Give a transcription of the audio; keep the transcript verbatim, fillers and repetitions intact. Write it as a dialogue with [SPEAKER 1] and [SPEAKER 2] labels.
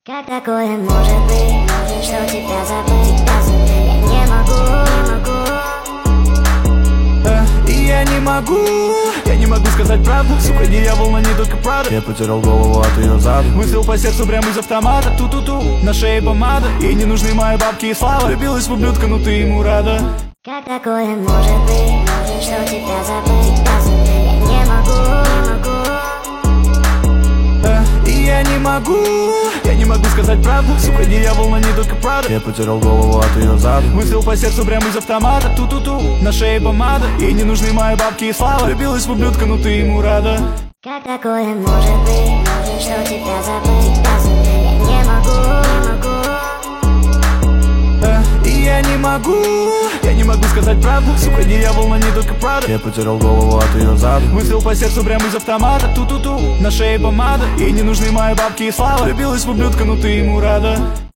[SPEAKER 1] Как такое может быть, что тебя забыть? Я не могу, не могу.
[SPEAKER 2] э, И я не могу, я не могу сказать правду. Сука, дьявол, но не только правда. Я потерял голову от ее зада. Выстрел по сердцу прямо из автомата. Ту-ту-ту, на шее помада. Ей не нужны мои бабки и слава. Влюбилась в ублюдка, но ты ему рада.
[SPEAKER 1] Как такое может быть, что тебя забыть? Я не могу, не могу.
[SPEAKER 2] э, И я не могу, я не могу сказать правду. Сука, дьявол, но не только правда. Я потерял голову от ее зада. Выстрел по сердцу прямо из автомата. Ту-ту-ту, на шее помада. Ей не нужны мои бабки и слава. Влюбилась в ублюдка, но ты ему рада.
[SPEAKER 1] Как такое может быть, что тебя забыть? Я не могу, не могу.
[SPEAKER 2] э, И я не могу, я не могу сказать правду. Сука, дьявол, но не только правда. Я потерял голову от ее зада. Выстрел по сердцу прямо из автомата. Ту-ту-ту, на шее помада. Ей не нужны мои бабки и слава. Влюбилась в ублюдка, но ты ему рада.